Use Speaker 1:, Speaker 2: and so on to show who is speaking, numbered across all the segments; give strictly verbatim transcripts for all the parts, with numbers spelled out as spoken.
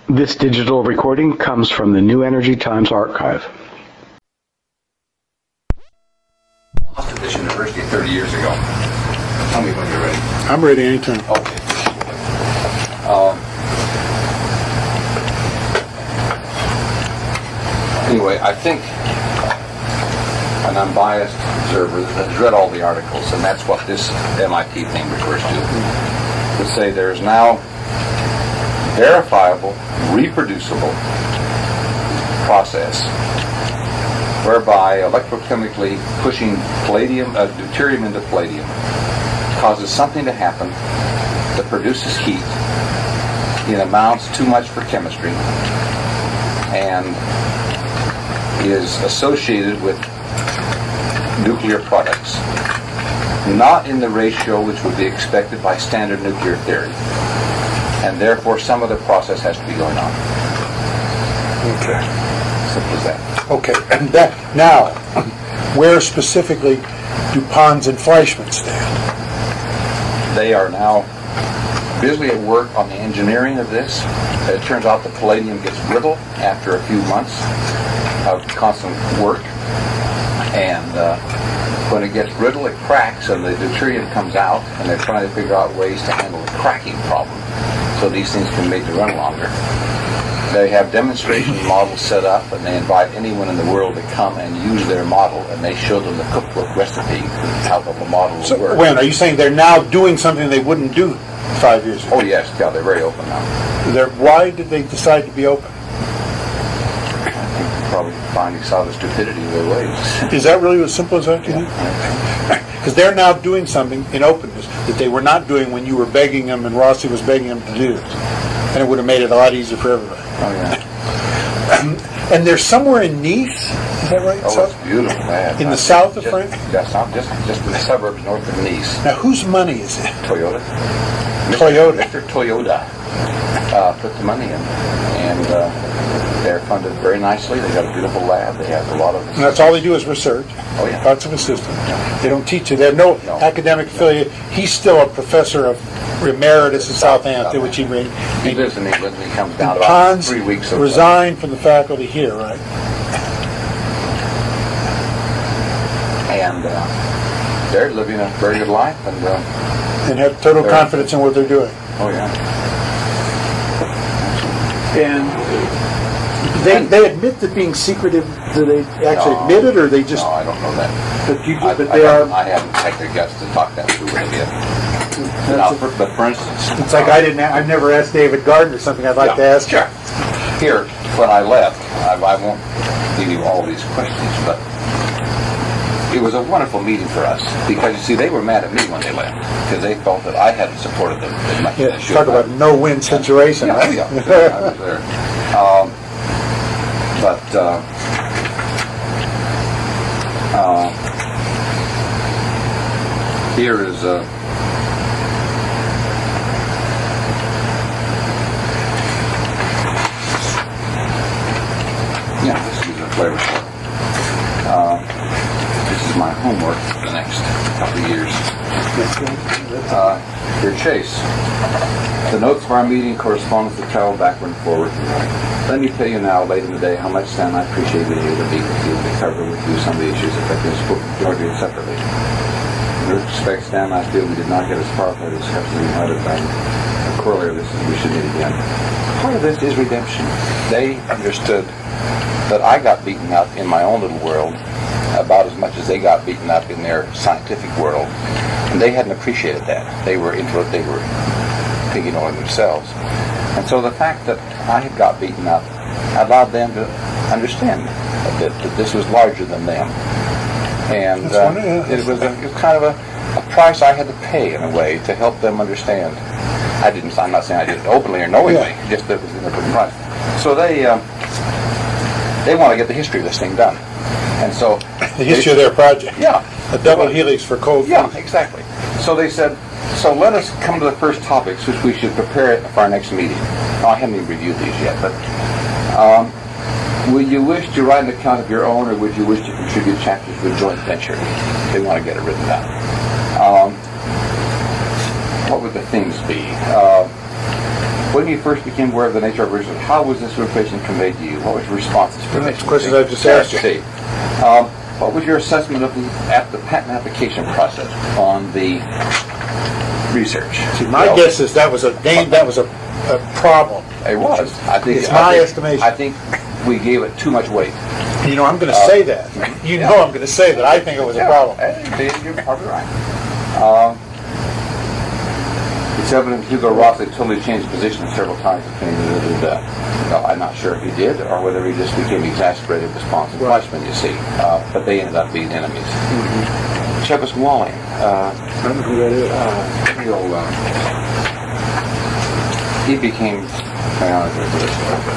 Speaker 1: This digital recording comes from the New Energy Times archive.
Speaker 2: I lost at this university thirty years ago. Tell me when you're ready.
Speaker 3: I'm ready anytime.
Speaker 2: Okay. Um, anyway, I think an unbiased observer that has read all the articles, and that's what this M I T thing refers to, would say there is now verifiable, reproducible process whereby electrochemically pushing palladium, uh, deuterium into palladium causes something to happen that produces heat in amounts too much for chemistry and is associated with nuclear products, not in the ratio which would be expected by standard nuclear theory, and therefore some other process has to be going on.
Speaker 3: Okay.
Speaker 2: Simple as that.
Speaker 3: Okay, and that now, where specifically do Pons and Fleischmann stand?
Speaker 2: They are now busily at work on the engineering of this. It turns out the palladium gets brittle after a few months of constant work, and uh, when it gets brittle, it cracks, and the deuterium comes out, and they're trying to figure out ways to handle the cracking problem so these things can be made to run longer. They have demonstration models set up, and they invite anyone in the world to come and use their model, and they show them the cookbook recipe how the model will
Speaker 3: So,
Speaker 2: work.
Speaker 3: when are you saying they're now doing something they wouldn't do five years ago?
Speaker 2: Oh yes, yeah, they're very open now.
Speaker 3: They're, why did they decide to be open?
Speaker 2: I think probably finally saw the stupidity of their ways.
Speaker 3: Is that really as simple as that?
Speaker 2: Yeah.
Speaker 3: Because they're now doing something in openness that they were not doing when you were begging them and Rossi was begging them to do this, and it would have made it a lot easier for everybody.
Speaker 2: Oh yeah.
Speaker 3: And they're somewhere in Nice, is that right?
Speaker 2: Oh,
Speaker 3: South?
Speaker 2: it's beautiful, man.
Speaker 3: In the south of
Speaker 2: just,
Speaker 3: France?
Speaker 2: Yeah, south, just, just in the suburbs north of Nice.
Speaker 3: Now, whose money is it?
Speaker 2: Toyota.
Speaker 3: Toyota.
Speaker 2: Mister Toyota uh, put the money in, and uh, they're funded very nicely. They got a beautiful lab. They have a lot of.
Speaker 3: And that's all they do is research.
Speaker 2: Oh yeah.
Speaker 3: Lots of assistants. They don't teach you. They have no,
Speaker 2: No.
Speaker 3: academic affiliate. He's still a professor of emeritus in Southampton, which he made.
Speaker 2: He lives in England. And he comes down
Speaker 3: And
Speaker 2: about
Speaker 3: Pons
Speaker 2: three weeks. Of
Speaker 3: resigned from the faculty here, right?
Speaker 2: and uh, they're living a very good life, and uh,
Speaker 3: And have total
Speaker 2: They're-
Speaker 3: confidence in what they're doing.
Speaker 2: oh yeah.
Speaker 3: And they they admit to being secretive. Do they actually
Speaker 2: No.
Speaker 3: admit it, or they just?
Speaker 2: No, I don't know that.
Speaker 3: But you,
Speaker 2: I,
Speaker 3: but
Speaker 2: I
Speaker 3: they
Speaker 2: haven't,
Speaker 3: are.
Speaker 2: I haven't had the guts to talk that through with him yet. Now,
Speaker 3: That's
Speaker 2: for, but for instance,
Speaker 3: It's like I didn't. I've never asked David Gardner something I'd like to
Speaker 2: Yeah,
Speaker 3: ask.
Speaker 2: Sure. Here, when I left, I, I won't give you all these questions, but it was a wonderful meeting for us because you see, they were mad at me when they left because they felt that I hadn't supported them as much
Speaker 3: Yeah,
Speaker 2: as I should
Speaker 3: talk
Speaker 2: have.
Speaker 3: about a no-win situation,
Speaker 2: Yeah,
Speaker 3: right?
Speaker 2: yeah, yeah, I was there. Um, but uh, uh, here is uh, yeah, this is a flavor for it. Uh, this is my homework for the next couple of years. Uh, dear Chase, the notes of our meeting correspond with the travel backward and forward. Let me tell you now, late in the day, how much, Stan, I appreciate being able to be with you and to cover with you some of the issues affecting Georgia separately. In respect, Stan, I feel we did not get as far as our discussion we might have done. A corollary of this is we should meet again. Part of this is redemption. They understood that I got beaten up in my own little world about as much as they got beaten up in their scientific world, and they hadn't appreciated that. They were into they were picking on themselves, and so the fact that I had got beaten up allowed them to understand a bit that this was larger than them, and
Speaker 3: That's
Speaker 2: uh,
Speaker 3: wonderful, yeah.
Speaker 2: it was a, it was kind of a, a price I had to pay in a way to help them understand. I didn't. I'm not saying I did it openly or knowingly.
Speaker 3: Yeah.
Speaker 2: Just that it was in a price. So they. Um, They want to get the history of this thing done. And so...
Speaker 3: The history of their project.
Speaker 2: Yeah.
Speaker 3: A double helix for cold
Speaker 2: Yeah,
Speaker 3: fusion.
Speaker 2: exactly. So they said, so let us come to the first topics, which we should prepare for our next meeting. Now, I haven't even reviewed these yet, but... Um, will you wish to write an account of your own, or would you wish to contribute chapters to a joint venture? They want to get it written down. Um, what would the things be? Uh, when you first became aware of the nature of erosion, how was this information conveyed to you? What was your response to this information?
Speaker 3: That's the questions I just asked you.
Speaker 2: Steve, um, what was your assessment of the, at the patent application process on the research?
Speaker 3: See, my
Speaker 2: Well,
Speaker 3: guess is that was a game, that was a, a problem.
Speaker 2: It was. I think
Speaker 3: It's
Speaker 2: I
Speaker 3: my
Speaker 2: think-
Speaker 3: estimation.
Speaker 2: I think we gave it too much weight.
Speaker 3: You know, I'm going to
Speaker 2: Uh,
Speaker 3: say that. You know, I'm going to say that. I think it was a problem.
Speaker 2: Yeah, you're probably right. Um, it's evident Hugo Roth had totally changed position several times between the, the, the well, I'm not sure if he did or whether he just became exasperated with Spons and Fleischman, you see. Uh, but they ended up being enemies. Mm-hmm. Chevis Walling. Uh,
Speaker 3: I don't know who that is.
Speaker 2: uh, real, uh, he became, hang on, there's this.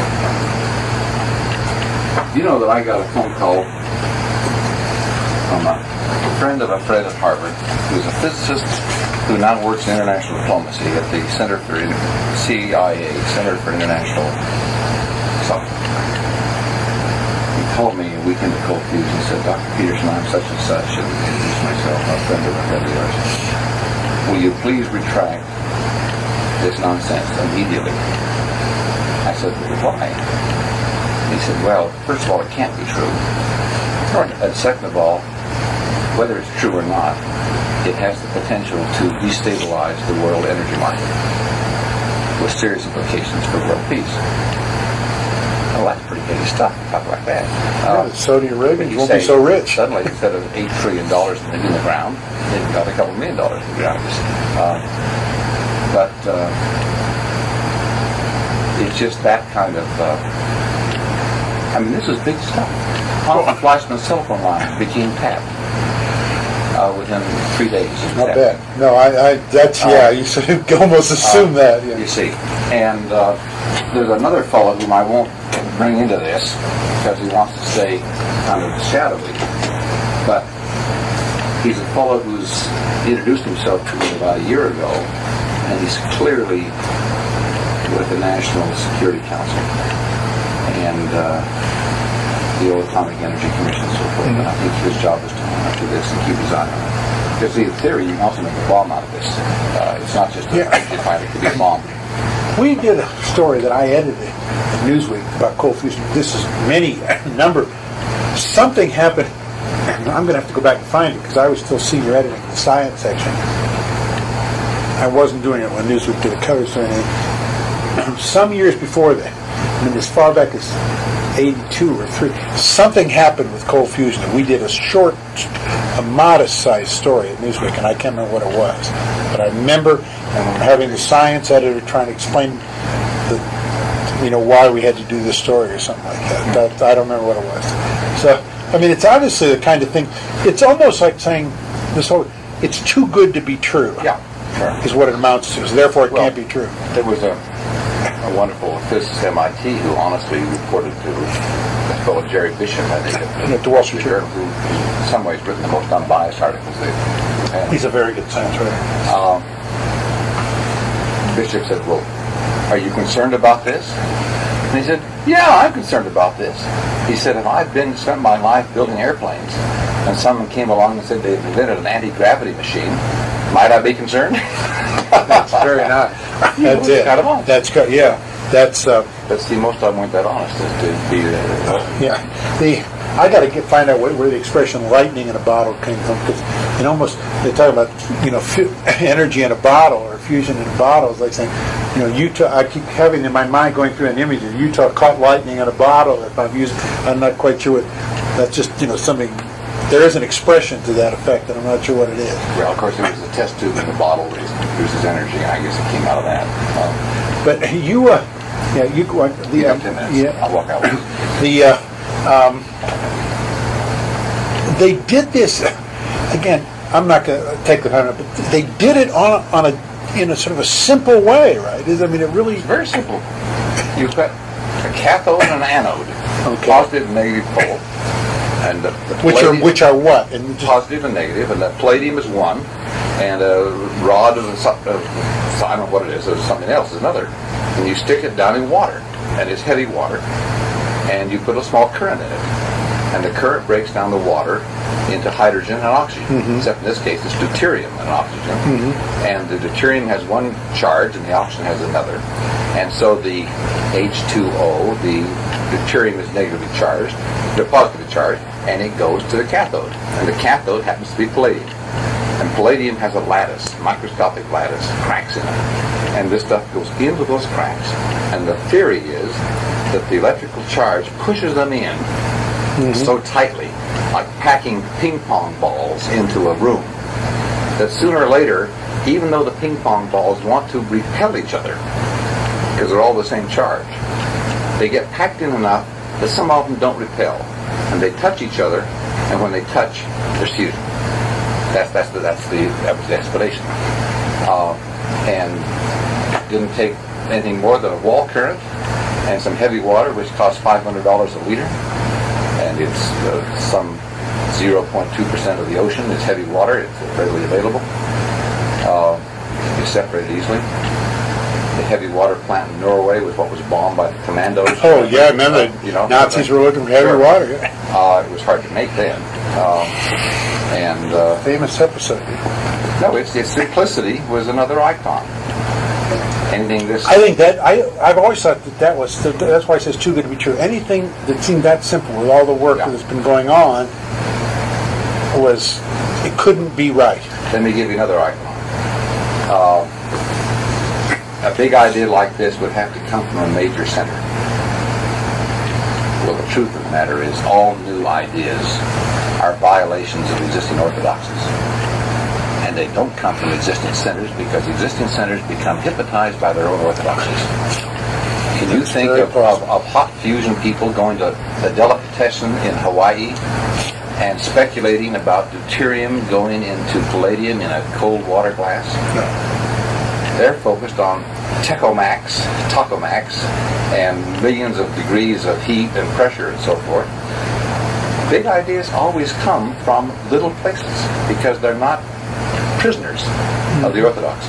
Speaker 2: You know that I got a phone call from a friend of a friend at Harvard who's a physicist who now works in international diplomacy at the Center for C I A, Center for International something. He called me a week into Cold Fusion and said, Doctor Peterson, I'm such and such, and introduced myself, a friend of a friend of yours. Will you please retract this nonsense immediately? I said, why? He said, well, first of all, it can't be true. And second of all, whether it's true or not, it has the potential to destabilize the world energy market with serious implications for world peace. Well, that's pretty heavy stuff to talk like that.
Speaker 3: Uh, Saudi Arabia
Speaker 2: you
Speaker 3: won't
Speaker 2: say
Speaker 3: be so rich.
Speaker 2: Suddenly, instead of eight trillion dollars in the, in the ground, they've got a couple million dollars in the ground. Uh, but uh, it's just that kind of. Uh, I mean, this is big stuff. Congressman Fleischman's cell phone line became tapped uh, within three days.
Speaker 3: Not bad. No, I, I that's, yeah, you sort of almost assume
Speaker 2: Uh,
Speaker 3: that. Yeah.
Speaker 2: You see. And uh, there's another fellow whom I won't bring into this because he wants to stay kind of shadowy. But he's a fellow who's introduced himself to me about a year ago, and he's clearly with the National Security Council and uh, the old Atomic Energy Commission and so forth. Mm-hmm. And I think his job is to monitor this and keep his eye on it. Because in theory, you can also make a bomb out of this. Uh, it's not just a
Speaker 3: Yeah.
Speaker 2: fight, it could be a bomb.
Speaker 3: We did a story that I edited in Newsweek about cold fusion. This is many number. Something happened. I'm going to have to go back and find it because I was still senior editor in the science section. I wasn't doing it when Newsweek did a cover story. Some years before that, I mean, as far back as eighty-two or three, something happened with cold fusion, and we did a short, a modest-sized story at Newsweek, and I can't remember what it was. But I remember um, having the science editor trying to explain the, you know, why we had to do this story or something like that. that. I don't remember what it was. So, I mean, it's obviously the kind of thing. It's almost like saying this whole. It's too good to be true.
Speaker 2: Yeah, sure.
Speaker 3: Is what it amounts to. So therefore, it
Speaker 2: Well,
Speaker 3: can't be true.
Speaker 2: There was a, a wonderful physicist at M I T who honestly reported to a fellow Jerry Bishop, I think, at
Speaker 3: At the Wall Street Journal.
Speaker 2: who in some ways written the most unbiased articles they've had.
Speaker 3: He's a very good science writer.
Speaker 2: Um, Bishop said, well, are you concerned about this? And he said, yeah, I'm concerned about this. He said, if I've been spent my life building airplanes and someone came along and said they've invented an anti-gravity machine, might I be concerned?
Speaker 3: That's very nice. That's it.
Speaker 2: Kind of honest.
Speaker 3: That's good. Yeah. That's uh,
Speaker 2: That's the most I weren't that honest is to be uh,
Speaker 3: yeah. The I got to get find out where, where the expression "lightning in a bottle" came from because it almost they talk about you know fu- energy in a bottle or fusion in a bottle. It's like saying you know Utah. I keep having in my mind going through an image of Utah caught lightning in a bottle. If I'm using, I'm not quite sure what. That's just you know something. There is an expression to that effect, and I'm not sure what it is.
Speaker 2: well, of course, it was a test tube in the bottle that produces energy, and I guess it came out of that. Um,
Speaker 3: But you, uh, yeah, you go on. The,
Speaker 2: you got
Speaker 3: um,
Speaker 2: ten minutes.
Speaker 3: yeah,
Speaker 2: I'll walk out.
Speaker 3: the uh, um, they did this again. I'm not going to take the time, but they did it on a, on a in a sort of a simple way, right? Is I mean, it really
Speaker 2: It's very simple. You've got a cathode and an anode,
Speaker 3: Okay.
Speaker 2: positive and negative pole, and the, the
Speaker 3: which are
Speaker 2: palladium-
Speaker 3: which are what and just,
Speaker 2: positive and negative, and the palladium is one, and a rod of, so- of so- I don't know what it is, or something else is another. And you stick it down in water, and it's heavy water, and you put a small current in it. and the current breaks down the water into hydrogen and oxygen. Mm-hmm. Except in this case, it's deuterium and oxygen. Mm-hmm. And the deuterium has one charge, and the oxygen has another. And so the H two O, the deuterium is negatively charged, they're positively charged, and it goes to the cathode. And the cathode happens to be palladium. And palladium has a lattice, microscopic lattice, cracks in it. And this stuff goes into those cracks. And the theory is that the electrical charge pushes them in mm-hmm. so tightly, like packing ping pong balls into a room, that sooner or later, even though the ping pong balls want to repel each other, because they're all the same charge, they get packed in enough that some of them don't repel. And they touch each other, and when they touch, there's fusion. That's that's the that's the that was the explanation. Uh, and it didn't take anything more than a wall current and some heavy water, which costs five hundred dollars a liter, and it's uh, some zero point two percent of the ocean. It's heavy water. It's readily available. Uh, it's separated easily. The heavy water plant in Norway was what was bombed by the commandos.
Speaker 3: Oh yeah, remember
Speaker 2: uh, you know,
Speaker 3: Nazis were looking for heavy
Speaker 2: sure.
Speaker 3: water. Yeah.
Speaker 2: Uh, it was hard to make then. Uh, and uh,
Speaker 3: Famous episode.
Speaker 2: no, its its simplicity was another icon. Anything this.
Speaker 3: I think that I I've always thought that that was that's why it says too good to be true. Anything that seemed that simple with all the work
Speaker 2: Yeah.
Speaker 3: that's been going on was it couldn't be right.
Speaker 2: Let me give you another icon. Uh, a big idea like this would have to come from a major center. Well, the truth of the matter is all new ideas are violations of existing orthodoxies. And they don't come from existing centers because existing centers become hypnotized by their own orthodoxies. Can you
Speaker 3: That's
Speaker 2: think
Speaker 3: very
Speaker 2: of, of, of hot fusion people going to the delicatessen in Hawaii and speculating about deuterium going into palladium in a cold water glass?
Speaker 3: No.
Speaker 2: They're focused on Techomax, Tokomax, and millions of degrees of heat and pressure and so forth. Big ideas always come from little places because they're not prisoners of the orthodoxy.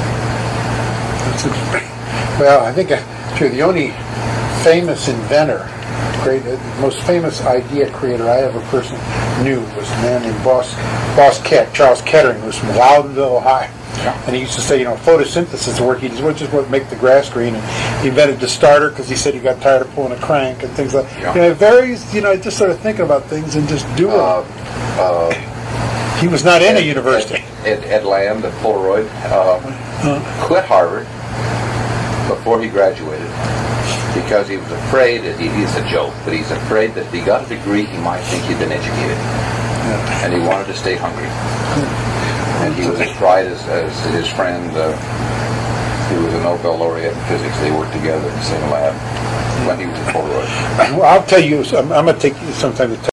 Speaker 3: Well, I think uh, true. The only famous inventor, great, uh, most famous idea creator I ever personally knew was a man named Boss Boss Ket, Charles Kettering, who was from Loudonville, Ohio.
Speaker 2: Yeah.
Speaker 3: And he used to say, you know, photosynthesis work. He just, just would make the grass green. And he invented the starter because he said he got tired of pulling a crank and things like.
Speaker 2: Yeah.
Speaker 3: You know, very, you know, just sort of thinking about things and just doing.
Speaker 2: Uh, uh,
Speaker 3: he was not in
Speaker 2: Ed,
Speaker 3: a university.
Speaker 2: Ed, Ed, Ed Lamb, the Polaroid, uh,
Speaker 3: Uh,
Speaker 2: quit Harvard before he graduated because he was afraid that he, he's a joke, but he's afraid that if he got a degree, he might think he'd been educated,
Speaker 3: yeah.
Speaker 2: and he wanted to stay hungry. And he was as bright as, as his friend, uh, who was a Nobel laureate in physics. They worked together in the same lab when he was at Polaroid.
Speaker 3: Well, I'll tell you. I'm, I'm going to take you sometime to tell